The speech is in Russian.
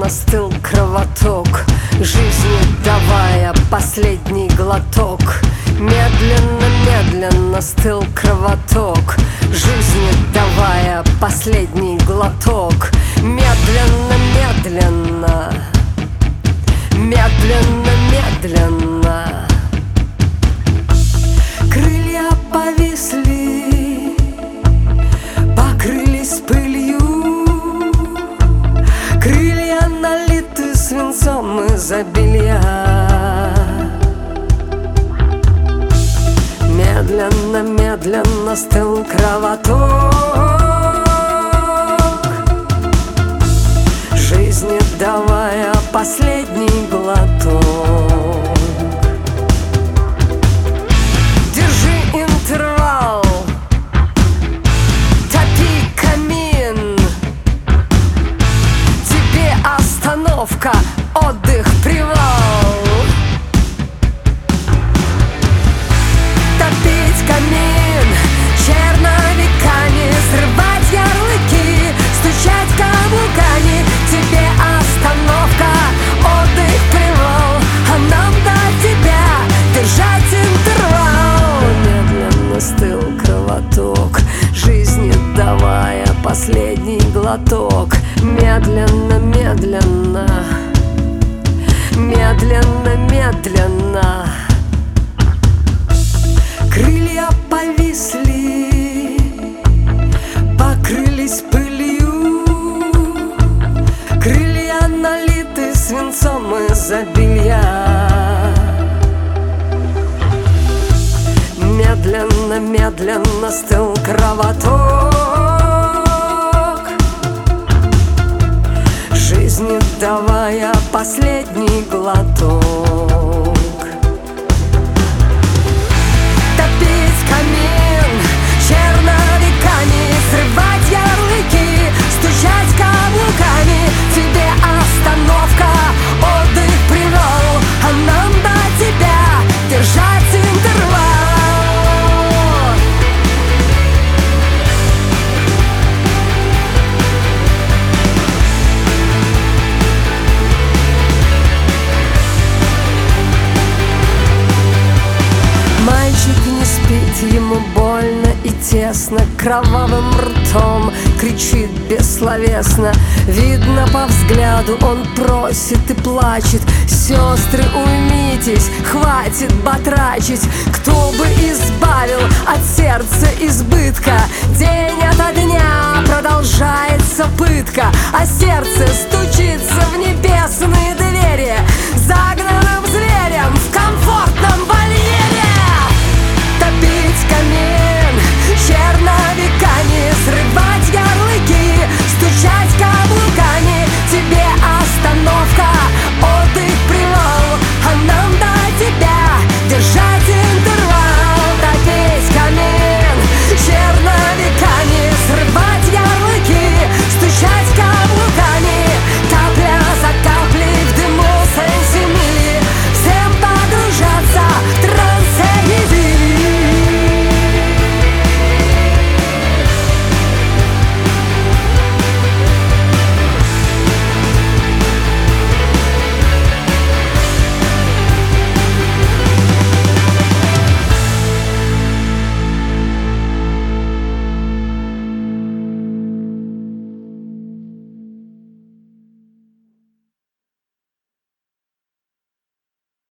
медленно стыл кровоток, жизни давая последний глоток. Медленно стыл кровоток, жизни давая последний глоток. Медленно крылья повисли, покрылись пылью, крылья налиты свинцом изобилия. Медленно стыл кровоток, жизни давая последний глоток. Держи интервал, топи камин, тебе остановка, отдых, привал. Топить камин черновиками, срывать ярлыки, стучать каблуками. Тебе остановка, отдых, привал, а нам до тебя держать интервал. Медленно стыл кровоток, жизни давая последний глоток. Медленно крылья повисли, покрылись пылью, крылья налиты свинцом изобилия. Медленно стыл кровоток, жизни давая последний глоток. Топить камин черновиками, срывать ярлыки, стучать каблуками. Тебе остановка, отдых, привал, а нам до тебя держать интервал. Мальчик не спит, ему больно и тесно, кровавым ртом кричит бессловесно. Видно по взгляду, он просит и плачет: сестры, уймитесь, хватит батрачить. Кто бы избавил от сердца избытка? День ото дня продолжается пытка, а сердце стучит